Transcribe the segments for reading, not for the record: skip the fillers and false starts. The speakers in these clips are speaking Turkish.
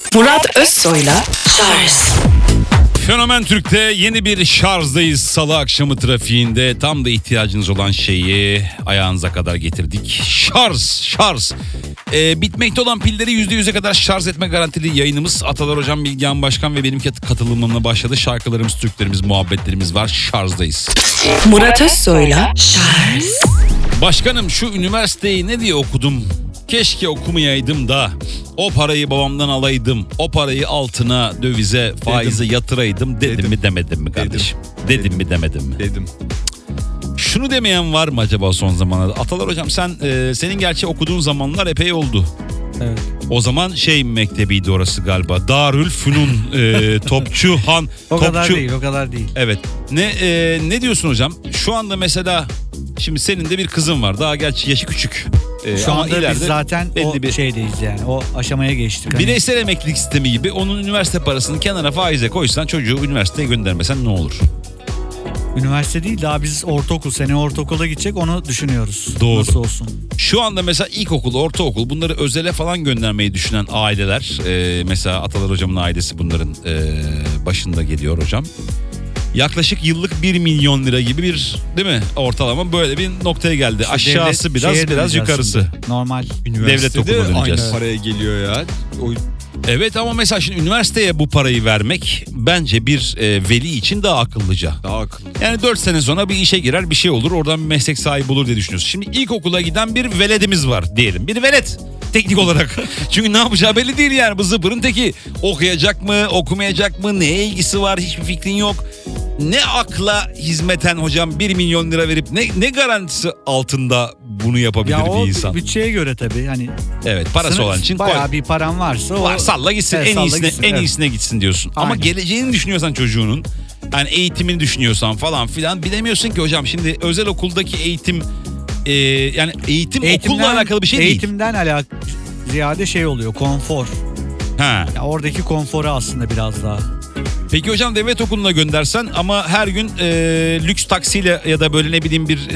Murat Özsoy'la Şarj. Fenomen Türk'te yeni bir şarjdayız. Salı akşamı trafiğinde tam da ihtiyacınız olan şeyi ayağınıza kadar getirdik. Şarj. Bitmekte olan pilleri %100'e kadar şarj etme garantili yayınımız. Atalar Hocam, Bilgehan Başkan ve benim katılımımla başladı. Şarkılarımız, Türklerimiz, muhabbetlerimiz var. Şarjdayız. Murat Özsoy'la Şarj. Başkanım, şu üniversiteyi ne diye okudum? Keşke okumayaydım da o parayı babamdan alaydım. O parayı altına, dövize, faize yatıraydım. Dedim mi demedim mi kardeşim? Dedim mi demedim mi? Dedim. Şunu demeyen var mı acaba son zamanlarda? Atalar Hocam, senin gerçi okuduğun zamanlar epey oldu. Evet. O zaman mektebiydi orası galiba. Darül Fünun Topçu Han. O kadar değil. Evet. Ne diyorsun hocam? Şu anda mesela şimdi senin de bir kızın var. Daha gerçi yaşı küçük. Şu ama anda biz zaten o şeydeyiz yani. O aşamaya geçtik. Hani. Bireysel emeklilik sistemi gibi onun üniversite parasını kenara faize koysan, çocuğu üniversiteye göndermesen ne olur? Üniversite değil, daha biz ortaokul, seneye ortaokula gidecek, onu düşünüyoruz. Doğru. Nasıl olsun? Şu anda mesela ilkokul, ortaokul, bunları özele falan göndermeyi düşünen aileler, mesela Atalar Hocam'ın ailesi bunların başında geliyor hocam. Yaklaşık yıllık 1 milyon lira gibi bir, değil mi? Ortalama böyle bir noktaya geldi. İşte aşağısı biraz yukarısı. Şimdi. Normal devlet okuluna döneceğiz. Aynı paraya geliyor ya. Evet, ama mesela şimdi üniversiteye bu parayı vermek bence bir veli için daha akıllıca. Daha akıllı. Yani 4 sene sonra bir işe girer, bir şey olur, oradan bir meslek sahibi olur diye düşünüyorsun. Şimdi ilkokula giden bir veledimiz var diyelim. Bir velet teknik olarak. Çünkü ne yapacağı belli değil yani, bu zıpırın teki. Okuyacak mı, okumayacak mı, neye ilgisi var, hiçbir fikrin yok. Ne akla hizmeten hocam 1 milyon lira verip ne garantisi altında bunu yapabilir bir insan? Ya o bütçeye göre tabii hani. Evet, parası olan için bayağı bir paran varsa var, salla gitsin, evet, en iyisine gitsin diyorsun. Aynen. Ama geleceğini düşünüyorsan çocuğunun, yani eğitimini düşünüyorsan falan filan, bilemiyorsun ki hocam. Şimdi özel okuldaki eğitim yani eğitim okulla alakalı bir şey değil. Eğitimden ziyade şey oluyor, konfor. Ha. Ya oradaki konforu aslında biraz daha. Peki hocam, devlet okuluna göndersen ama her gün lüks taksiyle ya da böyle ne bileyim bir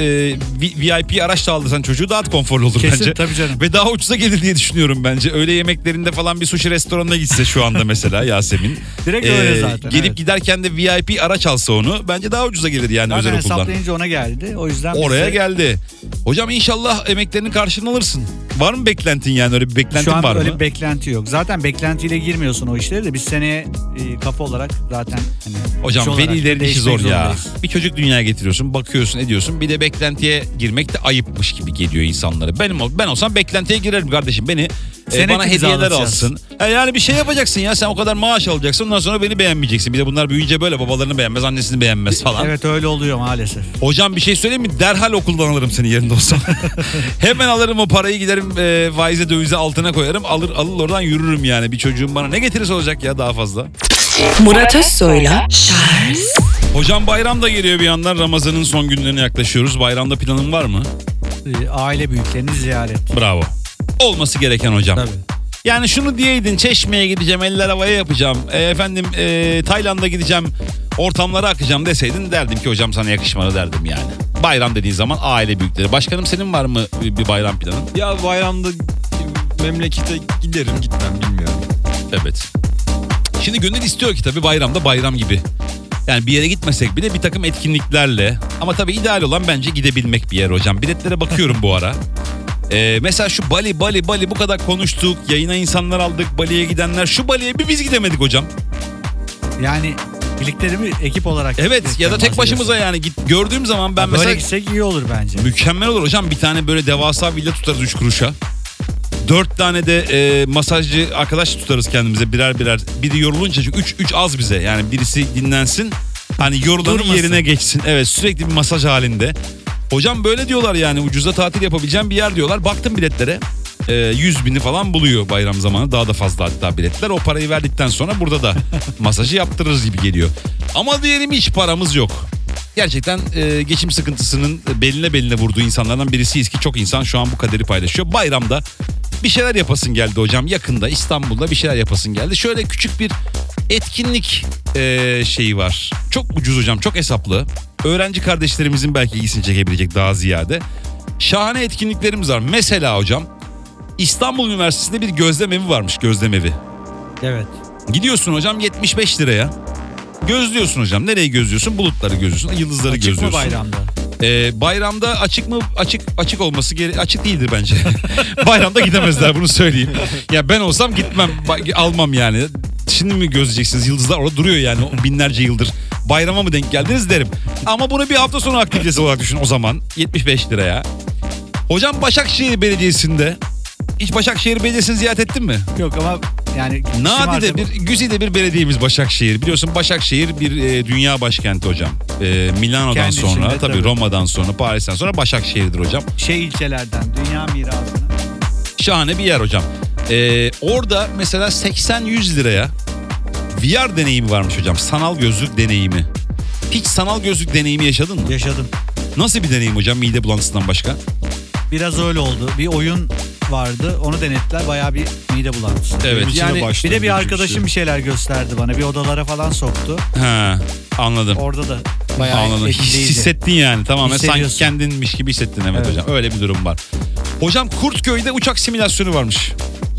VIP araçla aldırsan çocuğu, daha konforlu olur kesin, bence. Tabii canım. Ve daha ucuza gelir diye düşünüyorum bence. Öğle yemeklerinde falan bir sushi restoranına gitse şu anda mesela Yasemin. Direkt öyle zaten. Gelip evet. giderken de VIP araç alsa onu, bence daha ucuza gelir yani zaten özel okuldan. hesaplayınca ona geldi. O yüzden oraya geldi. Hocam inşallah emeklerinin karşılığını alırsın. Var mı beklentin, yani öyle bir beklentin var mı? Şu an öyle bir beklenti yok. Zaten beklentiyle girmiyorsun o işlere de, biz seneye kafa olarak zaten hani hocam velilerin işi zor ya. Zorundayız. Bir çocuk dünyaya getiriyorsun, bakıyorsun, ediyorsun. Bir de beklentiye girmek de ayıpmış gibi geliyor insanlara. Ben olsam beklentiye girerim kardeşim. Beni bana hediyeler alsın. Yani bir şey yapacaksın ya. Sen o kadar maaş alacaksın. Ondan sonra beni beğenmeyeceksin. Bir de bunlar büyüyünce böyle babalarını beğenmez, annesini beğenmez falan. Evet, öyle oluyor maalesef. Hocam bir şey söyleyeyim mi? Derhal okuldan alırım seni yerinde olsam. Hemen alırım o parayı, giderim faize, dövize altına koyarım. Alır oradan yürürüm yani. Bir çocuğum bana ne getirirse olacak ya, daha fazla. Murat Özsoy'la Şarj. Hocam bayram da geliyor bir yandan. Ramazan'ın son günlerine yaklaşıyoruz. Bayramda planın var mı? Aile büyüklerini ziyaret. Bravo. Olması gereken hocam. Tabii. Yani şunu diyeydin, Çeşme'ye gideceğim, eller havaya yapacağım. Tayland'a gideceğim, ortamlara akacağım deseydin, derdim ki hocam sana yakışmadı derdim yani. Bayram dediğin zaman aile büyükleri. Başkanım, senin var mı bir bayram planın? Ya bayramda memlekete giderim, gitmem bilmiyorum. Evet. Şimdi gönül istiyor ki tabii bayramda bayram gibi. Yani bir yere gitmesek bile bir takım etkinliklerle. Ama tabii ideal olan bence gidebilmek bir yer hocam. Biletlere bakıyorum bu ara. Mesela şu Bali bu kadar konuştuk. Yayına insanlar aldık, Bali'ye gidenler. Şu Bali'ye bir biz gidemedik hocam. Yani birlikte değil mi? Ekip olarak. Evet, ya da tek başımıza yani. Gördüğüm zaman ben mesela... Böyle gitsek iyi olur bence. Mükemmel olur hocam. Bir tane böyle devasa villa tutarız 3 kuruşa. 4 tane de masajcı arkadaş tutarız kendimize birer. Biri yorulunca, çünkü 3 az bize. Yani birisi dinlensin. Hani yorulanın Durmasın. yerine geçsin. Evet, sürekli bir masaj halinde. Hocam böyle diyorlar yani, ucuza tatil yapabileceğim bir yer diyorlar. Baktım biletlere. 100.000'i falan buluyor bayram zamanı. Daha da fazla hatta biletler. O parayı verdikten sonra burada da masajı yaptırırız gibi geliyor. Ama diyelim hiç paramız yok. Gerçekten geçim sıkıntısının beline vurduğu insanlardan birisiyiz ki çok insan şu an bu kaderi paylaşıyor. Bayramda bir şeyler yapasın geldi hocam. Yakında İstanbul'da bir şeyler yapasın geldi. Şöyle küçük bir etkinlik şeyi var. Çok ucuz hocam, çok hesaplı. Öğrenci kardeşlerimizin belki ilgisini çekebilecek daha ziyade. Şahane etkinliklerimiz var. Mesela hocam, İstanbul Üniversitesi'nde bir gözlem evi varmış, gözlem evi. Evet. Gidiyorsun hocam 75 liraya. Gözlüyorsun hocam. Nereyi gözlüyorsun? Bulutları gözlüyorsun. Yıldızları Açık mı gözlüyorsun. bayramda? Bayramda açık mı? Açık olması açık değildir bence. Bayramda gidemezler, bunu söyleyeyim. Ya ben olsam gitmem, almam yani. Şimdi mi gözleyeceksiniz? Yıldızlar orada duruyor yani binlerce yıldır. Bayrama mı denk geldiniz derim. Ama bunu bir hafta sonu aktivitesi olarak düşün o zaman. 75 liraya. Hocam Başakşehir Belediyesi'nde hiç Başakşehir Belediyesi'ni ziyaret ettin mi? Yok ama yani Nadide bir, güzide bir belediyemiz Başakşehir. Biliyorsun Başakşehir bir dünya başkenti hocam. Milano'dan Kendi sonra, içinde, tabii tabii. Roma'dan sonra, Paris'ten sonra Başakşehir'dir hocam. ilçelerden dünya mirasını. Şahane bir yer hocam. Orada mesela 80-100 liraya VR deneyimi varmış hocam. Sanal gözlük deneyimi. Hiç sanal gözlük deneyimi yaşadın mı? Yaşadım. Nasıl bir deneyim hocam, mide bulantısından başka? Biraz öyle oldu. Bir oyun vardı. Onu denettiler. Bayağı bir mide bulantısı. Evet. İçine Yani bir başladı de bir gibi arkadaşım bir şeyler gösterdi bana. Bir odalara falan soktu. Ha, anladım. Orada da bayağı Anladım. etkileydi. Hissettin yani, tamamen sanki Hissediyorsun. kendinmiş gibi hissettin, evet hocam. Öyle bir durum var. Hocam Kurtköy'de uçak simülasyonu varmış.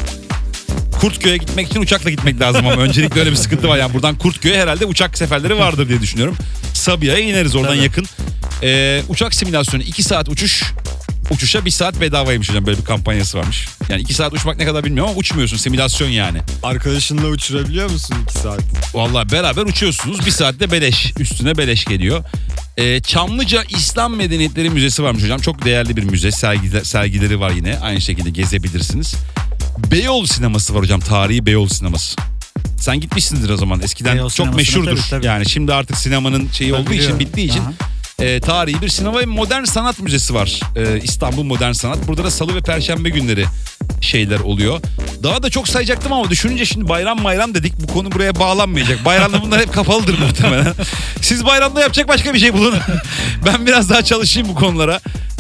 Kurtköy'e gitmek için uçakla gitmek lazım ama öncelikle öyle bir sıkıntı var. Yani buradan Kurtköy'e herhalde uçak seferleri vardır diye düşünüyorum. Sabiha'ya ineriz oradan Tabii. yakın. Uçak simülasyonu 2 saat uçuş. Uçuşa 1 saat bedavaymış hocam, böyle bir kampanyası varmış. Yani 2 saat uçmak ne kadar bilmiyorum ama uçmuyorsun, simülasyon yani. Arkadaşınla uçurabiliyor musun 2 saat? Vallahi beraber uçuyorsunuz, 1 saatte beleş, üstüne beleş geliyor. Çamlıca İslam Medeniyetleri Müzesi varmış hocam. Çok değerli bir müze, sergileri var yine, aynı şekilde gezebilirsiniz. Beyoğlu sineması var hocam, tarihi Beyoğlu sineması. Sen gitmişsindir o zaman, eskiden Beyoğlu çok sinemasına meşhurdur. tabii. Yani şimdi artık sinemanın şeyi olduğu için, Biliyorum. bittiği için. Aha. Tarihi bir sinema ve modern sanat müzesi var. İstanbul Modern Sanat. Burada da salı ve perşembe günleri şeyler oluyor. Daha da çok sayacaktım ama düşününce şimdi bayram dedik. Bu konu buraya bağlanmayacak. Bayramda bunlar hep kapalıdır muhtemelen. Siz bayramda yapacak başka bir şey bulun. Ben biraz daha çalışayım bu konulara.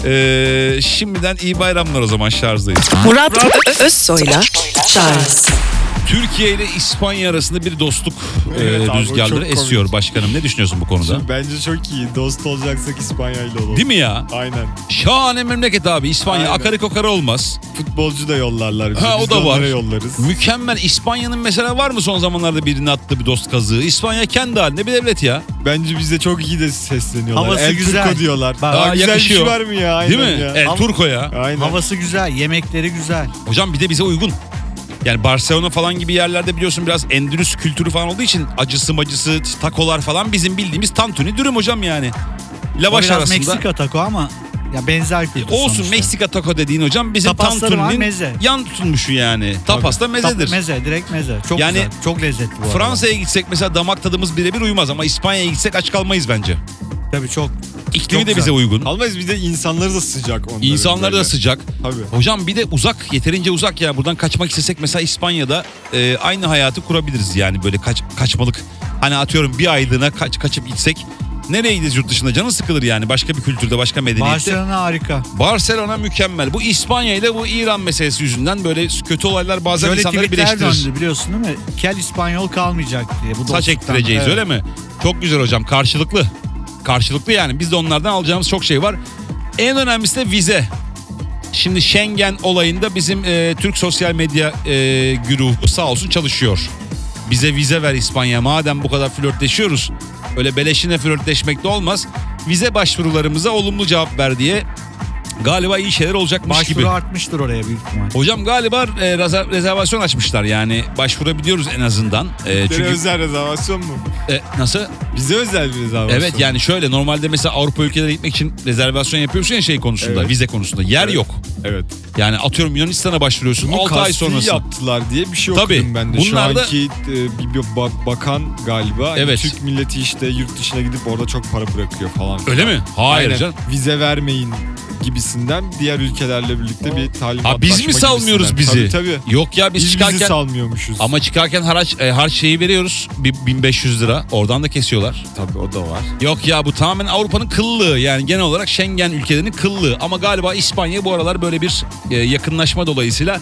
Şimdiden iyi bayramlar o zaman, şarjdayız. Murat Özsoy'la Charles Türkiye ile İspanya arasında bir dostluk Evet abi, o rüzgarları çok esiyor komik. başkanım. Ne düşünüyorsun bu konuda? Bence çok iyi. Dost olacaksak İspanya ile olalım. Değil mi ya? Aynen. Şahane memleket abi İspanya. Aynen. Akarı kokara olmaz. Futbolcu da yollarlar bizi. Ha, Biz o de da var. onlara yollarız. Mükemmel. İspanya'nın mesela var mı son zamanlarda birinin attığı bir dost kazığı? İspanya kendi halinde bir devlet ya. Bence bize çok iyi de sesleniyorlar. Havası El güzel. Turco diyorlar. Bak, Daha güzel yakışıyor. bir şey var mı ya? Aynen Değil mi? ya. El Turco ya. Aynen. Havası güzel, yemekleri güzel. Hocam bir de bize uygun. Yani Barcelona falan gibi yerlerde biliyorsun biraz Endülüs kültürü falan olduğu için acısı takolar falan bizim bildiğimiz tantuni dürüm hocam yani. O Lavaş biraz arasında. Meksika taco ama ya benzer kültür Olsun sonuçta. Meksika taco dediğin hocam bizim Tapasları var, tantuninin meze. yan tutulmuşu yani. Tapas da mezedir. Meze, direkt meze. Çok Yani güzel, çok lezzetli bu arada. Fransa'ya gitsek mesela damak tadımız birebir uymaz ama İspanya'ya gitsek aç kalmayız bence. Tabii çok. İklimi Çok de bize güzel. uygun. Almayız, bir de insanları da sıcak onların. İnsanlar da böyle. sıcak. Tabii. Hocam bir de uzak, yeterince uzak ya. Buradan kaçmak istesek mesela İspanya'da aynı hayatı kurabiliriz yani, böyle kaçmalık. Hani atıyorum bir aylığına kaçıp gitsek nereye gideceğiz yurt dışında? Canın sıkılır yani, başka bir kültürde, başka medeniyette. Barcelona harika. Barcelona mükemmel. Bu İspanya ile bu İran meselesi yüzünden böyle kötü olaylar bazen Şöyle insanları tweetler birleştirir. döndü biliyorsun değil mi? Kel İspanyol kalmayacak diye. Bu Saç dostluktan. ektireceğiz, Evet. öyle mi? Çok güzel hocam, karşılıklı. Karşılıklı yani, biz de onlardan alacağımız çok şey var. En önemlisi de vize. Şimdi Schengen olayında bizim Türk sosyal medya güruhu sağ olsun çalışıyor. Bize vize ver İspanya, madem bu kadar flörtleşiyoruz. Öyle beleşine flörtleşmek de olmaz. Vize başvurularımıza olumlu cevap ver diye. Galiba iyi şeyler olacakmış Başvuru gibi. artmıştır oraya büyük ihtimal. Hocam galiba rezervasyon açmışlar yani, başvurabiliyoruz en azından. Bize Çünkü özel rezervasyon mu? nasıl? Bize özel bir rezervasyon. Evet yani şöyle, normalde mesela Avrupa ülkelerine gitmek için rezervasyon yapıyorsun ya şey konusunda, Evet. vize konusunda. Yer Evet. yok. Evet. Yani atıyorum Yunanistan'a başvuruyorsun, Bunu 6 ay kasti sonrası. yaptılar diye bir şey Tabii, okudum ben de. Şu bunlar da- anki bir bakan galiba. Hani Evet. Türk milleti işte yurt dışına gidip orada çok para bırakıyor falan. Öyle mi? Hayır Aynen. canım. Vize vermeyin gibisinden diğer ülkelerle birlikte bir talimatlaşma Ha, biz mi salmıyoruz gibisinden. bizi? Tabii. Yok ya, biz Biz çıkarken bizi salmıyormuşuz. ama çıkarken harç şeyi veriyoruz. 1500 lira. Oradan da kesiyorlar. Tabii o da var. Yok ya, bu tamamen Avrupa'nın kıllığı. Yani genel olarak Schengen ülkelerinin kıllığı. Ama galiba İspanya bu aralar böyle bir yakınlaşma dolayısıyla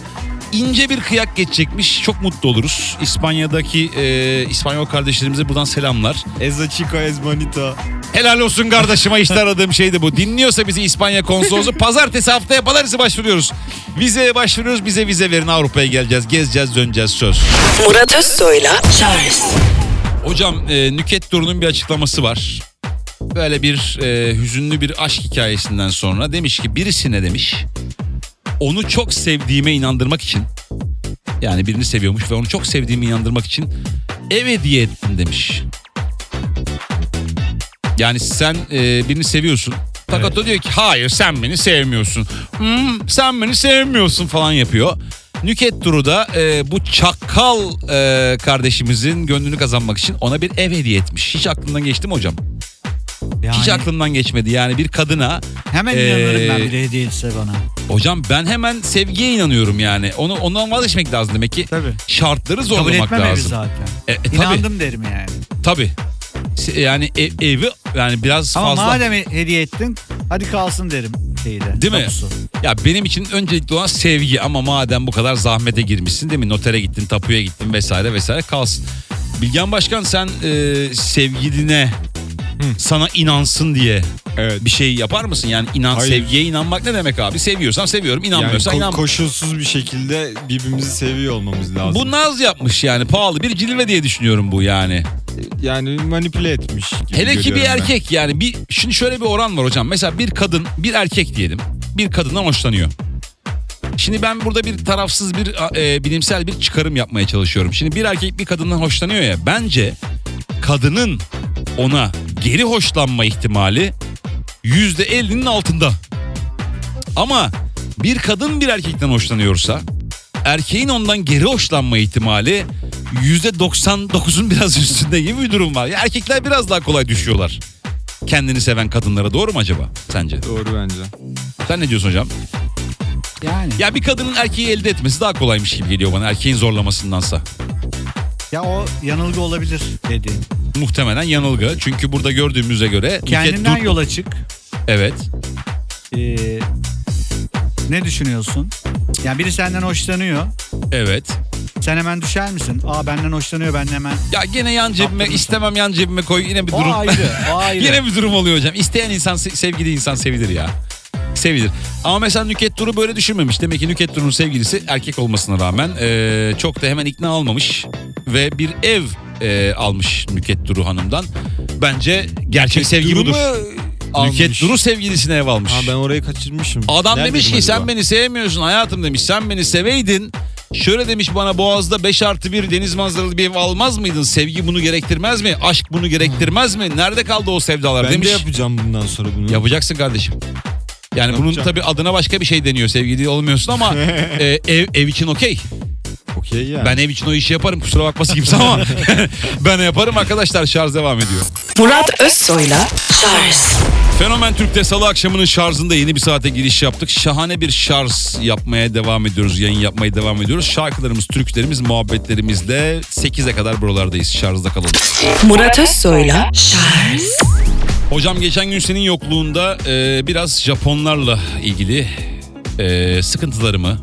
ince bir kıyak geçecekmiş. Çok mutlu oluruz. İspanya'daki İspanyol kardeşlerimize buradan selamlar. Ez chica ez bonita. Helal olsun kardeşime, işte aradığım şey de bu. Dinliyorsa bizi İspanya konsolosu, pazartesi haftaya pazartesi başvuruyoruz. Vizeye başvuruyoruz, bize vize verin, Avrupa'ya geleceğiz, gezeceğiz, döneceğiz, söz. Murat Özsoy'la Charles. Hocam Nükhet Duru'nun bir açıklaması var. Böyle bir hüzünlü bir aşk hikayesinden sonra demiş ki, birisine demiş, onu çok sevdiğime inandırmak için, yani birini seviyormuş ve onu çok sevdiğime inandırmak için ev hediye ettim demiş. Yani sen birini seviyorsun. Fakat o diyor ki hayır, sen beni sevmiyorsun. Sen beni sevmiyorsun falan yapıyor. Nükhet Duru da bu çakal kardeşimizin gönlünü kazanmak için ona bir ev hediye etmiş. Hiç aklından geçti mi hocam? Yani Hiç aklımdan geçmedi. Yani bir kadına... hemen inanırım ben biri hediye etse bana. Hocam ben hemen sevgiye inanıyorum yani. Ondan vazgeçmek lazım demek ki. Tabii. Şartları Kabul zorlamak etmem evi lazım. zaten. Tabii. İnandım derim yani. Tabii. Yani evi yani biraz Ama fazla. madem hediye ettin hadi kalsın derim şeyde. Değil mi? Tapusu. Ya benim için öncelikli olan sevgi, ama madem bu kadar zahmete girmişsin, değil mi? Notere gittin, tapuya gittin vesaire vesaire, kalsın. Bilgen Başkan, sen sevgiline sana inansın diye bir şey yapar mısın? Yani Hayır. sevgiye inanmak ne demek abi? Seviyorsam seviyorum, inanmıyorsam Yani inanmam. koşulsuz bir şekilde birbirimizi seviyor olmamız lazım. Bu naz yapmış yani, pahalı bir cilve diye düşünüyorum bu yani. Yani manipüle etmiş gibi Hele ki bir görüyorum ben. erkek, yani şimdi şöyle bir oran var hocam. Mesela bir kadın, bir erkek diyelim, bir kadından hoşlanıyor. Şimdi ben burada bir tarafsız bir bilimsel bir çıkarım yapmaya çalışıyorum. Şimdi bir erkek bir kadından hoşlanıyor ya, bence kadının ona geri hoşlanma ihtimali %50'nin altında. Ama bir kadın bir erkekten hoşlanıyorsa, erkeğin ondan geri hoşlanma ihtimali %99'un biraz üstünde gibi bir durum var. Ya erkekler biraz daha kolay düşüyorlar kendini seven kadınlara, doğru mu acaba sence? Doğru bence. Sen ne diyorsun hocam? Yani. Ya bir kadının erkeği elde etmesi daha kolaymış gibi geliyor bana, erkeğin zorlamasındansa. Ya o yanılgı olabilir dediğin. Muhtemelen yanılgı. Çünkü burada gördüğümüze göre... Kendinden yola çık. Evet. Ne düşünüyorsun? Yani biri senden hoşlanıyor. Evet. Sen hemen düşer misin? Aa benden hoşlanıyor, ben hemen. Ya gene yan cebime Kaptırırsın. istemem, yan cebime koy, yine bir durum. O ayrı. O ayrı. Yine bir durum oluyor hocam. İsteyen insan, sevgili insan sevilir ya. Sevilir. Ama mesela Nükhet Duru böyle düşünmemiş. Demek ki Nükhet Duru'nun sevgilisi erkek olmasına rağmen çok da hemen ikna olmamış. Ve bir ev almış Nükhet Duru hanımdan. Bence gerçek sevgi Duru budur. mu Nükhet almış? Duru sevgilisine ev almış. Ha, ben orayı kaçırmışım. Adam Neredeydim demiş ki acaba? sen beni sevmiyorsun hayatım demiş. Sen beni seveydin. Şöyle demiş, bana Boğaz'da 5+1 deniz manzaralı bir ev almaz mıydın? Sevgi bunu gerektirmez mi? Aşk bunu gerektirmez mi? Nerede kaldı o sevdalar Ben demiş. de yapacağım bundan sonra bunu. Yapacaksın kardeşim. Yani bunun Yapacağım. tabii adına başka bir şey deniyor, sevgili olmuyorsun ama ev için okey. Okey ya. Ben ev için o işi yaparım, kusura bakmasın kimse ama ben yaparım arkadaşlar. Şarj devam ediyor. Murat Özsoy'la Charles. Fenomen Türk'te salı akşamının şarjında yeni bir saate giriş yaptık. Şahane bir şarj yapmaya devam ediyoruz. Yayın yapmaya devam ediyoruz. Şarkılarımız, türkülerimiz, muhabbetlerimizle 8'e kadar buralardayız. Şarjda kalalım. Murat Özsoy'la Charles. Hocam geçen gün senin yokluğunda biraz Japonlarla ilgili sıkıntılarımı,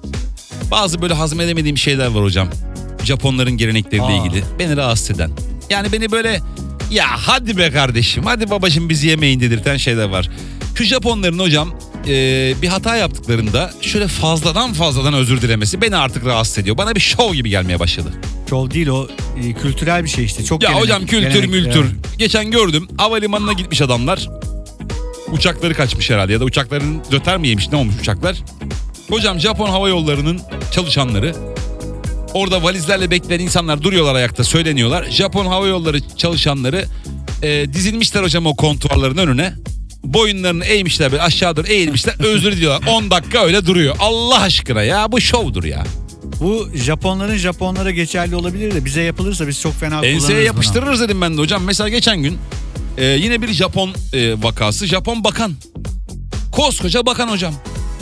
bazı böyle hazmedemediğim şeyler var hocam. Japonların gelenekleriyle ilgili beni rahatsız eden. Yani beni böyle ya hadi be kardeşim, hadi babacığım bizi yemeyin dedirten şeyler var. Şu Japonların hocam bir hata yaptıklarında şöyle fazladan özür dilemesi beni artık rahatsız ediyor. Bana bir şov gibi gelmeye başladı. Şov değil o, kültürel bir şey işte. Çok Ya gelenek- hocam kültür gelenek, mültür. yani. Geçen gördüm, havalimanına gitmiş adamlar. Uçakları kaçmış herhalde, ya da uçakların döter mi yemiş, ne olmuş uçaklar. Hocam Japon hava yollarının çalışanları, orada valizlerle bekleyen insanlar duruyorlar ayakta, söyleniyorlar. Japon hava yolları çalışanları dizilmişler hocam o kontuarların önüne. Boyunlarını eğmişler, böyle aşağı doğru eğilmişler, özür diliyorlar. 10 dakika öyle duruyor. Allah aşkına ya, bu şovdur ya. Bu Japonların Japonlara geçerli olabilir de bize yapılırsa biz çok fena kullanırız Enseye bunu. yapıştırırız dedim ben de hocam. Mesela geçen gün yine bir Japon vakası. Japon bakan. Koskoca bakan hocam.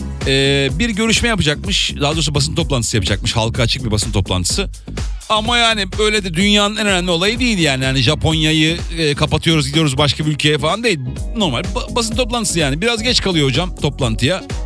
Bir görüşme yapacakmış. Daha doğrusu basın toplantısı yapacakmış. Halka açık bir basın toplantısı. Ama yani böyle de dünyanın en önemli olayı değil yani. Yani Japonya'yı kapatıyoruz, gidiyoruz başka bir ülkeye falan değil. Normal basın toplantısı yani. Biraz geç kalıyor hocam toplantıya.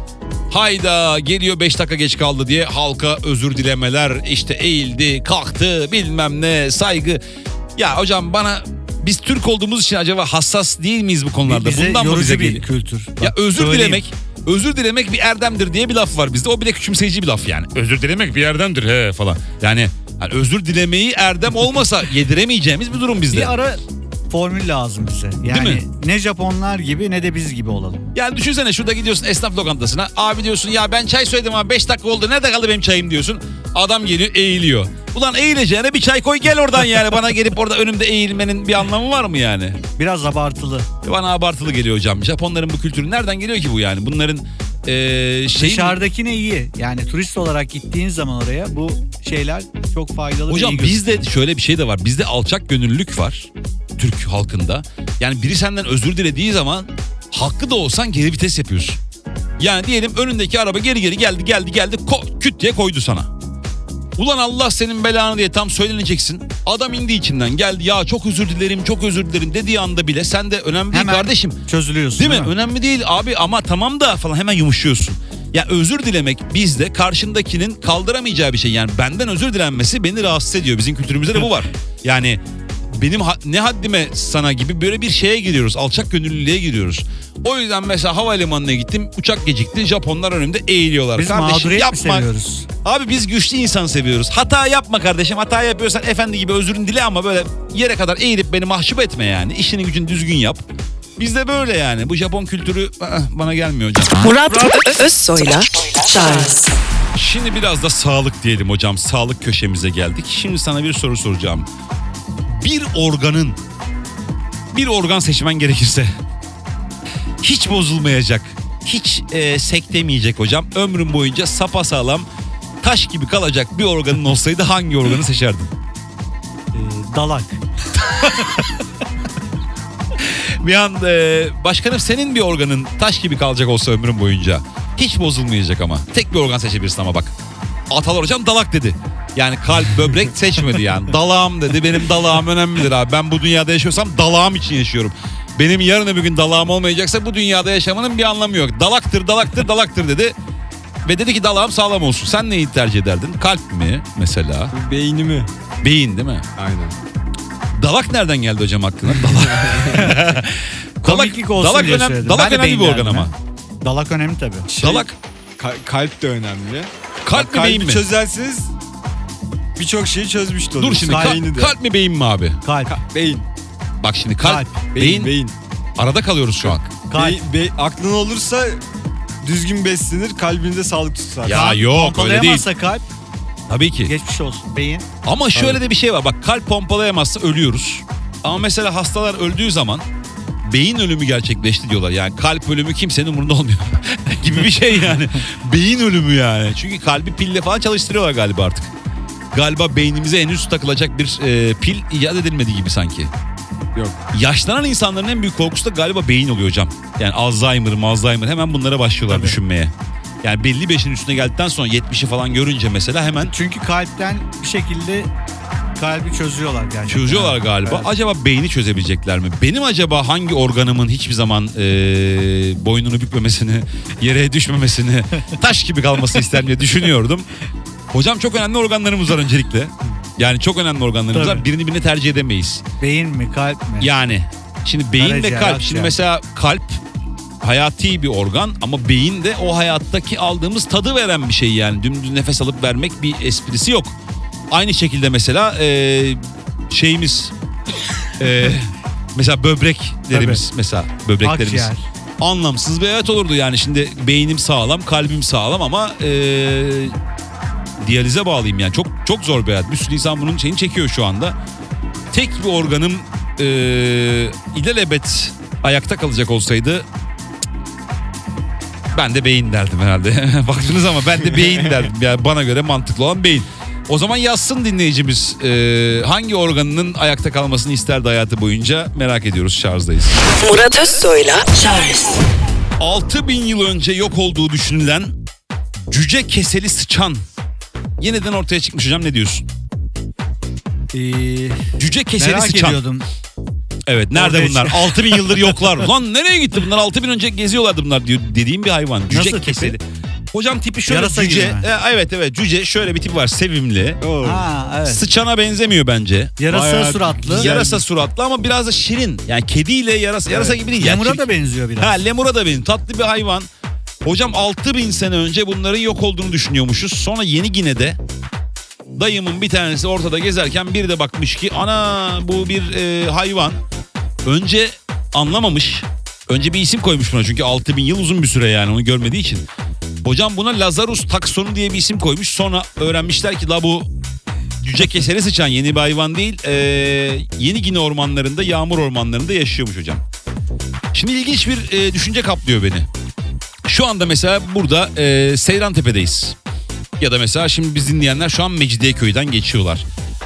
Hayda geliyor 5 dakika geç kaldı diye halka özür dilemeler, işte eğildi, kalktı, bilmem ne, saygı. Ya hocam biz Türk olduğumuz için acaba hassas değil miyiz bu konularda? Bize Bundan mı yorucu bize bir geliyor? kültür. Ya Bak, özür söyleyeyim. dilemek bir erdemdir diye bir laf var bizde. O bile küçümseyici bir laf yani. Özür dilemek bir erdemdir he falan. Yani özür dilemeyi erdem olmasa yediremeyeceğimiz bir durum bizde. Bir ara formül lazım bize. Yani Değil mi? ne Japonlar gibi ne de biz gibi olalım. Yani düşünsene şurada gidiyorsun esnaf lokantasına. Abi diyorsun ya ben çay söyledim ama 5 dakika oldu. Nerede kaldı benim çayım diyorsun. Adam geliyor eğiliyor. Ulan eğileceğine bir çay koy gel oradan yani. Bana gelip orada önümde eğilmenin bir anlamı var mı yani? Biraz abartılı. Bana abartılı geliyor hocam. Japonların bu kültürü nereden geliyor ki bu yani? Bunların Dışarıdakine iyi. Yani turist olarak gittiğin zaman oraya bu şeyler çok faydalı. Hocam ve iyi bizde şöyle bir şey de var. Bizde alçak gönüllülük var. Türk halkında. Yani biri senden özür dilediği zaman haklı da olsan geri vites yapıyorsun. Yani diyelim önündeki araba geri geldi küt diye koydu sana. Ulan Allah senin belanı diye tam söyleneceksin. Adam indi içinden geldi ya çok özür dilerim dediği anda bile sen de önemli değil Hemen kardeşim. çözülüyorsun. Değil mi? Önemli değil abi ama tamam da falan hemen yumuşuyorsun. Ya özür dilemek bizde karşındakinin kaldıramayacağı bir şey. Yani benden özür dilenmesi beni rahatsız ediyor. Bizim kültürümüzde de bu var. Yani benim ne haddime sana gibi böyle bir şeye giriyoruz. Alçak gönüllülüğe giriyoruz. O yüzden mesela havalimanına gittim. Uçak gecikti. Japonlar önümde eğiliyorlar. Biz kardeşim mağduriyet mi seviyoruz? Abi biz güçlü insan seviyoruz. Hata yapma kardeşim. Hata yapıyorsan efendi gibi özrünü dile ama böyle yere kadar eğilip beni mahcup etme yani. İşini gücünü düzgün yap. Bizde böyle yani. Bu Japon kültürü bana gelmiyor hocam. Murat Özsoy'la Charles. Şimdi biraz da sağlık diyelim hocam. Sağlık köşemize geldik. Şimdi sana bir soru soracağım. Bir organ seçmen gerekirse hiç bozulmayacak, hiç sektemeyecek hocam. Ömrün boyunca sapasağlam, taş gibi kalacak bir organın olsaydı hangi organı seçerdin? Dalak. Bir an başkanım senin bir organın taş gibi kalacak olsa ömrün boyunca hiç bozulmayacak ama tek bir organ seçebilirsin ama bak. Atalar hocam dalak dedi. Yani kalp, böbrek seçmedi yani. Dalağım dedi. Benim dalağım önemlidir abi. Ben bu dünyada yaşıyorsam dalağım için yaşıyorum. Benim yarın öbür gün dalağım olmayacaksa bu dünyada yaşamanın bir anlamı yok. Dalaktır dedi. Ve dedi ki dalağım sağlam olsun. Sen neyi tercih ederdin? Kalp mi mesela? Beynimi. Beyin değil mi? Aynen. Dalak nereden geldi hocam aklına? Dalak. Komiklik olsun diye söyledim. Dalak Ben de önemli bir beyin organ derdim ama. ya. Dalak önemli tabii. Dalak. Kalp de önemli. Kalp mi beyin Kalbi mi? çözerseniz birçok şeyi çözmüş de Dur olursun. şimdi Beyni de. kalp mi beyin mi abi? Kalp. Beyin. Bak şimdi kalp, Beyin. beyin. Arada kalıyoruz şu an. Kalp. Aklın olursa düzgün beslenir, kalbinde sağlık tutar. Ya yok öyle değil. Pompalayamazsa kalp Tabii ki. geçmiş olsun. Beyin. Ama şöyle de bir şey var. Bak kalp pompalayamazsa ölüyoruz. Ama mesela hastalar öldüğü zaman beyin ölümü gerçekleşti diyorlar. Yani kalp ölümü kimsenin umurunda olmuyor. gibi bir şey yani. Beyin ölümü yani. Çünkü kalbi pille falan çalıştırıyorlar galiba artık. Galiba beynimize henüz takılacak bir pil icat edilmedi gibi sanki. Yok. Yaşlanan insanların en büyük korkusu da galiba beyin oluyor hocam. Yani Alzheimer hemen bunlara başlıyorlar Tabii. düşünmeye. Yani belli bir yaşın üstüne geldikten sonra 70'i falan görünce mesela hemen Çünkü kalpten bir şekilde kalbi çözüyorlar gerçekten. çözüyorlar galiba. Evet. Acaba beyni çözebilecekler mi? Benim acaba hangi organımın hiçbir zaman boynunu bükmemesini, yere düşmemesini, taş gibi kalmasını ister diye düşünüyordum. Hocam çok önemli organlarımız var öncelikle. Yani çok önemli organlarımız var. Tabii. Birini tercih edemeyiz. Beyin mi kalp mi? Yani şimdi beyin ve Karaciğer, kalp. akciğer. Şimdi mesela kalp hayati bir organ ama beyin de o hayattaki aldığımız tadı veren bir şey yani. Dümdüz nefes alıp vermek bir esprisi yok. Aynı şekilde mesela şeyimiz mesela böbreklerimiz Tabii. mesela böbreklerimiz Akciğer. anlamsız bir hayat olurdu yani. Şimdi beynim sağlam, kalbim sağlam ama diyalize bağlıyım yani. Çok zor bir hayat. Bir sürü insan bunun şeyini çekiyor şu anda. Tek bir organım ilelebet ayakta kalacak olsaydı ben de beyin derdim herhalde. Baktınız ama ben de beyin derdim. Yani bana göre mantıklı olan beyin. O zaman yazsın dinleyicimiz hangi organının ayakta kalmasını isterdi hayatı boyunca merak ediyoruz. Şarjdayız. Murat Özsoy'la Charles. 6000 yıl önce yok olduğu düşünülen cüce keseli sıçan yeniden ortaya çıkmış hocam, ne diyorsun? Cüce keseli Merak sıçan. ediyordum. Evet nerede Ortaya bunlar? 6000 yıldır yoklar. Lan nereye gitti bunlar? 6000 önce geziyorlardı bunlar diyor dediğim bir hayvan. Cüce Nasıl keseli. Hocam tipi şöyle Yarasa cüce. gibi mi? Evet cüce şöyle bir tip var, sevimli. Oo. Ha evet. Sıçana benzemiyor bence. Yarasa Bayağı suratlı. güzel. Yarasa suratlı ama biraz da şirin. Yani kediyle yarasa gibi değil. Lemura Yani da benziyor biraz. Ha, lemura da benim. Tatlı bir hayvan. Hocam 6000 sene önce bunların yok olduğunu düşünüyormuşuz. Sonra Yeni Gine'de dayımın bir tanesi ortada gezerken bir de bakmış ki ana bu bir hayvan. Önce anlamamış. Önce bir isim koymuş buna çünkü 6000 yıl uzun bir süre yani onu görmediği için. Hocam buna Lazarus taksonu diye bir isim koymuş. Sonra öğrenmişler ki la bu cüce keseri sıçan yeni bir hayvan değil. Yeni Gine ormanlarında, yağmur ormanlarında yaşıyormuş hocam. Şimdi ilginç bir düşünce kaplıyor beni. Şu anda mesela burada Seyrantepe'deyiz. Ya da mesela şimdi biz dinleyenler şu an Mecidiyeköy'den geçiyorlar.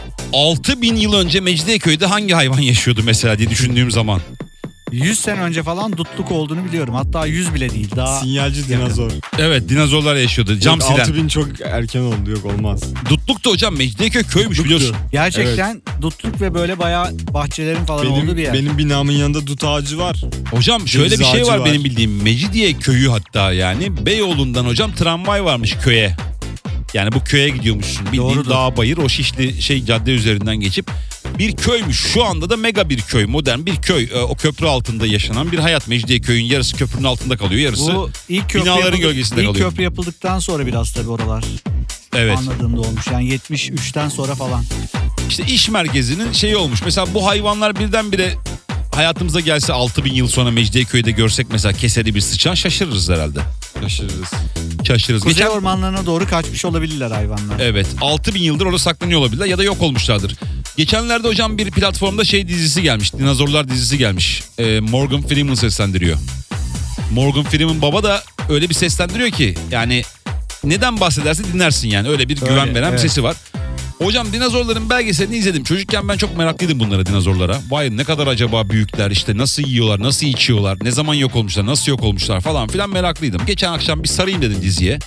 6000 yıl önce Mecidiyeköy'de hangi hayvan yaşıyordu mesela diye düşündüğüm zaman. 100 sene önce falan dutluk olduğunu biliyorum. Hatta 100 bile değil. Daha Sinyalci dinozor. Evet, dinozorlar yaşıyordu. Cam Yok, silen. 6000 çok erken oldu, yok olmaz. Dutluk da hocam Mecidiyeköy köymüş Dutluktu. biliyorsun. gerçekten dutluk ve böyle bayağı bahçelerin falan olduğu bir yer. Benim binamın yanında dut ağacı var. Hocam şöyle Ceviz bir şey ağacı var var. benim bildiğim. Mecidiyeköy'ü hatta yani Beyoğlu'ndan hocam tramvay varmış köye. Yani bu köye gidiyormuşsun. Bildiğin Doğrudur. dağ bayır o Şişli cadde üzerinden geçip bir köymüş. Şu anda da mega bir köy, modern bir köy. O köprü altında yaşanan bir hayat. Mecidiyeköy'ün yarısı köprünün altında kalıyor, yarısı Bu ilk köprü binaların gölgesinde ilk kalıyor. köprü yapıldıktan sonra biraz tabii oralar Evet. anladığımda olmuş. Yani 73'ten sonra falan. İşte iş merkezinin şeyi olmuş. Mesela bu hayvanlar birdenbire hayatımıza gelse 6000 yıl sonra Mecidiyeköy'de görsek mesela keseri bir sıçan şaşırırız herhalde. Şaşırırız. Şaşırırız. Kuzey ormanlarına doğru kaçmış olabilirler hayvanlar. Evet, 6000 yıldır orada saklanıyor olabilirler ya da yok olmuşlardır. Geçenlerde hocam bir platformda dizisi gelmiş. Dinozorlar dizisi gelmiş. Morgan Freeman seslendiriyor. Morgan Freeman baba da öyle bir seslendiriyor ki yani neden bahsederse dinlersin yani. Öyle bir güven veren bir evet. sesi var. Hocam dinozorların belgeselini izledim. Çocukken ben çok meraklıydım bunlara, dinozorlara. Vay ne kadar acaba büyükler, işte nasıl yiyorlar, nasıl içiyorlar, ne zaman yok olmuşlar, nasıl yok olmuşlar falan filan meraklıydım. Geçen akşam bir sarayım dedim diziye.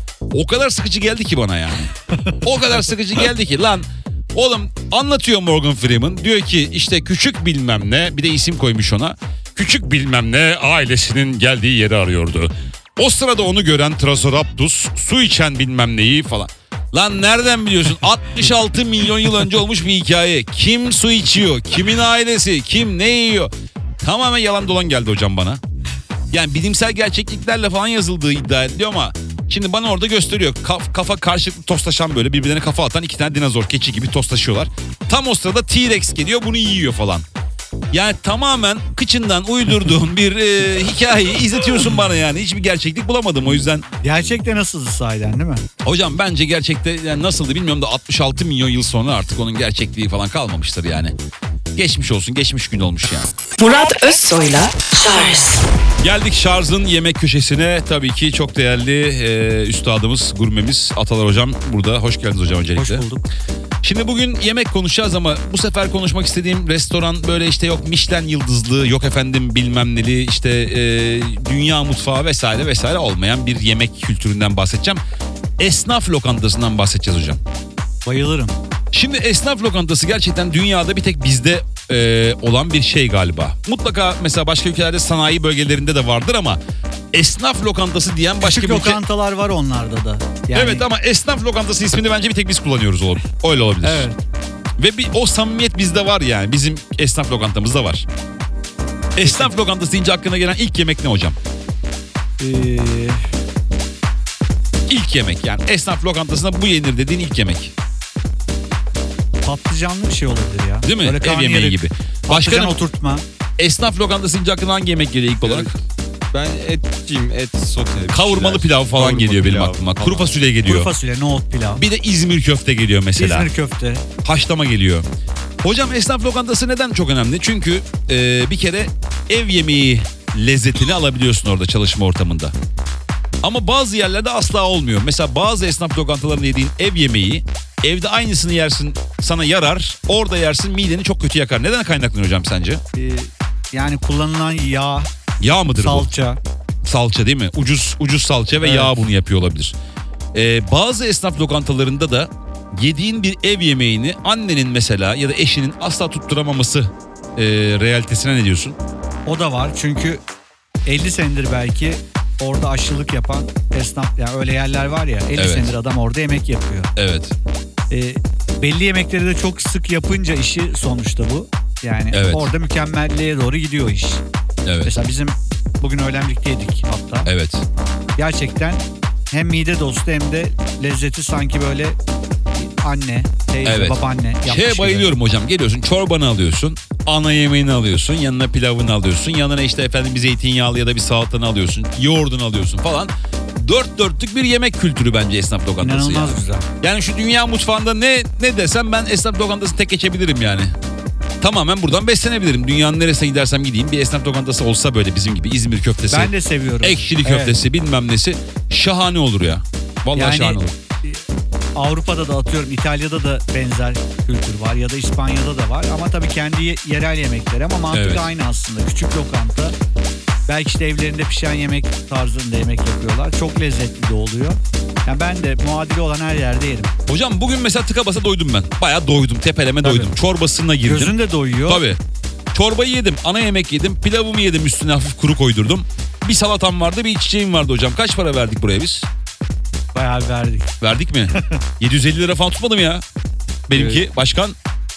O kadar sıkıcı geldi ki bana yani. O kadar sıkıcı geldi ki lan oğlum anlatıyor Morgan Freeman. Diyor ki işte küçük bilmem ne, bir de isim koymuş ona. Küçük bilmem ne ailesinin geldiği yeri arıyordu. O sırada onu gören Triceratops su içen bilmem neyi falan. Lan nereden biliyorsun? 66 milyon yıl önce olmuş bir hikaye. Kim su içiyor? Kimin ailesi? Kim ne yiyor? Tamamen yalan dolan geldi hocam bana. Yani bilimsel gerçekliklerle falan yazıldığı iddia ediliyor ama şimdi bana orada gösteriyor. Kafa karşılıklı tostlaşan, böyle birbirlerine kafa atan iki tane dinozor, keçi gibi tostlaşıyorlar. Tam o sırada T-Rex geliyor, bunu yiyor falan. Yani tamamen kıçından uydurduğun bir hikayeyi izletiyorsun bana yani. Hiçbir gerçeklik bulamadım o yüzden. Gerçekte nasıldı sahiden değil mi? Hocam bence gerçekte yani nasıldı bilmiyorum da 66 milyon yıl sonra artık onun gerçekliği falan kalmamıştır yani. Geçmiş olsun, geçmiş gün olmuş yani. Murat Özsoy'la Charles. Geldik Şarj'ın yemek köşesine. Tabii ki çok değerli üstadımız, gurmemiz Atalar hocam burada. Hoş geldiniz hocam öncelikle. Hoş bulduk. Şimdi bugün yemek konuşacağız ama bu sefer konuşmak istediğim restoran böyle işte yok Michelin yıldızlı, yok efendim bilmem neli, işte dünya mutfağı vesaire vesaire olmayan bir yemek kültüründen bahsedeceğim. Esnaf lokantasından bahsedeceğiz hocam. Bayılırım. Şimdi esnaf lokantası gerçekten dünyada bir tek bizde olan bir şey galiba. Mutlaka mesela başka ülkelerde sanayi bölgelerinde de vardır ama esnaf lokantası diyen başka Küçük bir ülke... lokantalar var onlarda da. Yani, Evet ama esnaf lokantası ismini bence bir tek biz kullanıyoruz oğlum. Öyle olabilir. Evet. Ve o samimiyet bizde var yani. Bizim esnaf lokantamızda var. Esnaf lokantası deyince aklına gelen ilk yemek ne hocam? İlk yemek yani. Esnaf lokantasında bu yenir dediğin ilk yemek. Patlıcanlı bir şey olabilir ya. Değil mi? Böyle Ev karnıyarık, yemeği gibi. Patlıcan Başka oturtma. esnaf lokantası deyince aklına hangi yemek geliyor ilk olarak? Ben etçiyim, et sote. bir Kavurmalı şeyler. pilav falan Kavurma geliyor benim pilav aklıma. falan. Kuru fasulye geliyor. Kuru fasulye, nohut pilav. Bir de İzmir köfte geliyor mesela. İzmir köfte. Haşlama geliyor. Hocam esnaf lokantası neden çok önemli? Çünkü bir kere ev yemeği lezzetini alabiliyorsun orada çalışma ortamında. Ama bazı yerlerde asla olmuyor. Mesela bazı esnaf lokantalarında yediğin ev yemeği evde aynısını yersin, sana yarar. Orada yersin, mideni çok kötü yakar. Neden kaynaklanıyor hocam sence? Yani kullanılan yağ, Yağ mıdır salça. bu? Salça değil mi? Ucuz salça ve Evet. yağ bunu yapıyor olabilir. Bazı esnaf lokantalarında da yediğin bir ev yemeğini annenin mesela ya da eşinin asla tutturamaması realitesine ne diyorsun? O da var çünkü 50 senedir belki orada aşçılık yapan esnaf, yani öyle yerler var ya 50 Evet. senedir adam orada yemek yapıyor. Evet. Belli yemekleri de çok sık yapınca işi sonuçta bu. Yani Evet. orada mükemmelliğe doğru gidiyor iş. Evet. Mesela bizim bugün öğlenlikteydik hatta. Evet. Gerçekten hem mide dostu hem de lezzeti sanki böyle anne, teyze, Evet. babaanne yapmış Şeye gibi. bayılıyorum hocam. Geliyorsun, çorbanı alıyorsun. Ana yemeğini alıyorsun. Yanına pilavını alıyorsun. Yanına işte efendim bir zeytinyağlı ya da bir salatanı alıyorsun. Yoğurdunu alıyorsun falan. Dört dörtlük bir yemek kültürü bence esnaf lokantası. İnanılmaz yani. güzel. Yani şu dünya mutfağında ne desem ben esnaf lokantasını tek geçebilirim yani. Tamamen buradan beslenebilirim. Dünyanın neresine gidersem gideyim bir esnaf lokantası olsa böyle bizim gibi İzmir köftesi. Ben de seviyorum. Ekşili köftesi bilmem nesi şahane olur ya. Vallahi Yani şahane olur. Avrupa'da da atıyorum İtalya'da da benzer kültür var ya da İspanya'da da var ama tabii kendi yerel yemekleri ama mantık Evet. aynı aslında. Küçük lokanta. Belki işte evlerinde pişen yemek tarzında yemek yapıyorlar. Çok lezzetli de oluyor. Yani ben de muadili olan her yerde yerim. Hocam bugün mesela tıka basa doydum ben. Bayağı doydum. Tepeleme Tabii. doydum. Çorbasına girdim. Gözün de doyuyor. Tabii. Çorbayı yedim. Ana yemek yedim. Pilavımı yedim. Üstüne hafif kuru koydurdum. Bir salatam vardı, bir içeceğim vardı hocam. Kaç para verdik buraya biz? Bayağı verdik. Verdik mi? 750 lira falan tutmadı mı ya? Benimki başkan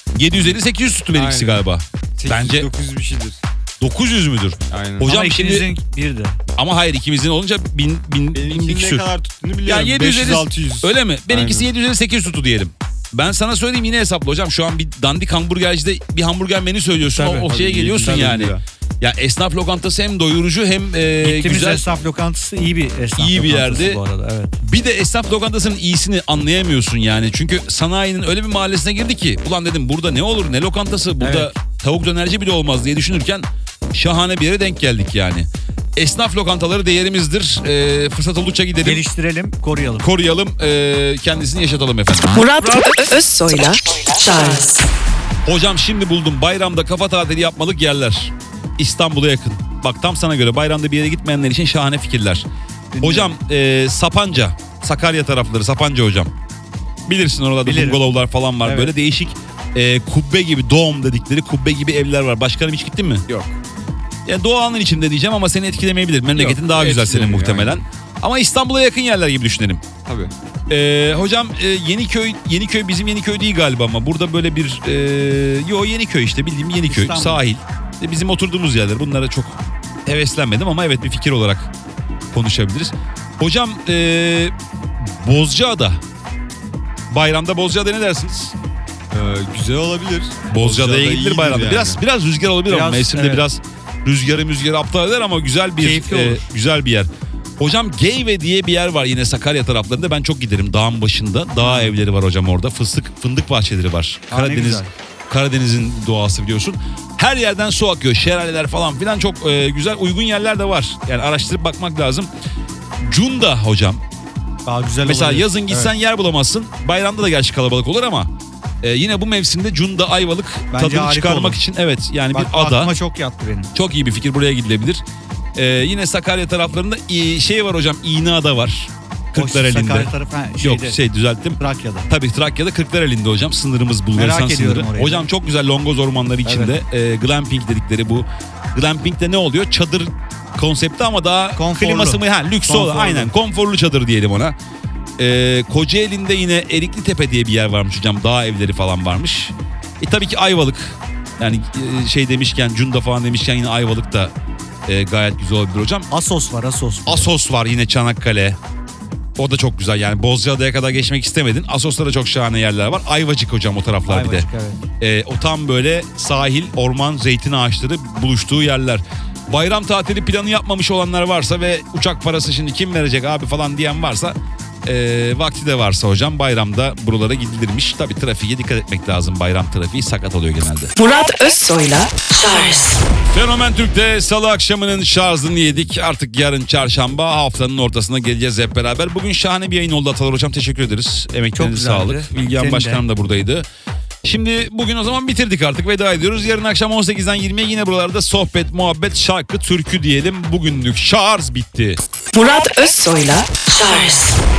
750-800 tuttu benimkisi Aynen. galiba. 800, Bence 900 bir şeydir. 900 müdür? Aynen. Hocam Ama şimdi ikinizin birdi. ama hayır ikimizin olunca 1000 Benimkinin ne küsür. kadar tuttuğunu Ya biliyorum. 750 500-600. öyle mi? Benimkisi Aynen. 750-800 tuttu diyelim. Ben sana söyleyeyim yine hesaplı hocam. Şu an bir dandik hamburgercide bir hamburger menü söylüyorsun. Tabii. o şeye Tabii, geliyorsun tabii yani. ya. Ya esnaf lokantası hem doyurucu hem Gittiğimiz güzel. esnaf lokantası iyi bir esnaf İyi bir lokantası yerde. bu arada. Evet. Bir de esnaf lokantasının iyisini anlayamıyorsun yani. Çünkü sanayinin öyle bir mahallesine girdi ki ulan dedim burada ne olur ne lokantası burada Evet. tavuk dönerci bile olmaz diye düşünürken şahane bir yere denk geldik yani. Esnaf lokantaları değerimizdir. Fırsat oldukça gidelim. Geliştirelim, koruyalım. Koruyalım, kendisini yaşatalım efendim. Murat Özsoy'la Charles. Hocam şimdi buldum bayramda kafa tatili yapmalık yerler. İstanbul'a yakın. Bak tam sana göre bayramda bir yere gitmeyenler için şahane fikirler. Hocam Sapanca, Sakarya tarafları Sapanca hocam. Bilirsin oralarda Bilirim. bungalovlar falan var. Evet. Böyle değişik kubbe gibi dom dedikleri kubbe gibi evler var. Başkanım hiç gittin mi? Yok. Yani doğanın içinde diyeceğim ama seni etkilemeyebilir. Memleketin Yok, daha güzel senin etkilemiyor, muhtemelen. aynen. Ama İstanbul'a yakın yerler gibi düşünelim. Tabii. Hocam Yeniköy bizim Yeniköy değil galiba ama burada böyle bir Yeniköy işte bildiğim Yeniköy İstanbul. sahil. Bizim oturduğumuz yerler bunlara çok heveslenmedim ama evet bir fikir olarak konuşabiliriz. Hocam Bozcaada bayramda Bozcaada ne dersiniz? Güzel olabilir. Bozcaada'ya gidilir iyidir bayramda. yani. Biraz rüzgar olabilir ama Biraz, mevsimde evet. biraz rüzgarı aptal eder ama güzel bir Keyifli olur. güzel bir yer. Hocam Geyve diye bir yer var yine Sakarya taraflarında. Ben çok giderim dağın başında. Dağ evleri var hocam orada. Fındık bahçeleri var. Aa, ne güzel. Karadeniz'in doğası biliyorsun. Her yerden su akıyor. Şelaleler falan filan çok güzel uygun yerler de var. Yani araştırıp bakmak lazım. Cunda hocam. Daha güzel Mesela olabilir. yazın gitsen yer bulamazsın. Bayramda da gerçi kalabalık olur ama yine bu mevsimde Cunda Ayvalık Bence tadını harika çıkarmak olur. için evet yani Bak, bir ada. aklıma çok yattı benim. Çok iyi bir fikir buraya gidilebilir. Yine Sakarya taraflarında şey var hocam İğneada var. Kırklareli'nde. Sakarya tarafı, Yok düzelttim. Trakya'da. Tabii Trakya'da Kırklareli'nde hocam sınırımız Bulgaristan Merak ediyorum sınırı. orayı. Hocam çok güzel longoz ormanları içinde glamping dedikleri bu. Glamping'de ne oluyor? Çadır konsepti ama daha Konforlu. kliması mı? Lüks olan Konforlu. aynen konforlu çadır diyelim ona. Kocaeli'nde yine Erikli Tepe diye bir yer varmış hocam. Dağ evleri falan varmış. Tabii ki Ayvalık. Yani şey demişken Cunda falan demişken yine Ayvalık da gayet güzel olabilir hocam. Asos var, Asos. Assos var yine Çanakkale. O da çok güzel yani Bozcaada'ya kadar geçmek istemedin. Assos'ta da çok şahane yerler var. Ayvacık hocam o taraflar bir de. Ayvacık, evet. O tam böyle sahil, orman, zeytin ağaçları buluştuğu yerler. Bayram tatili planı yapmamış olanlar varsa ve uçak parası şimdi kim verecek abi falan diyen varsa vakti de varsa hocam bayramda buralara gidilirmiş. Tabii trafiğe dikkat etmek lazım. Bayram trafiği sakat oluyor genelde. Murat Özsoy'la Charles. Fenomen Türk'te salı akşamının şarjını yedik. Artık yarın çarşamba haftanın ortasına geleceğiz hep beraber. Bugün şahane bir yayın oldu Atalar Hocam. Teşekkür ederiz. Emeklerinize güzeldi. sağlık. Bilgehan Senin Başkanım da buradaydı. Şimdi bugün o zaman bitirdik artık veda ediyoruz. Yarın akşam 18'den 20'ye yine buralarda sohbet, muhabbet, şarkı, türkü diyelim. Bugünlük şarj bitti. Murat Özsoy'la Charles.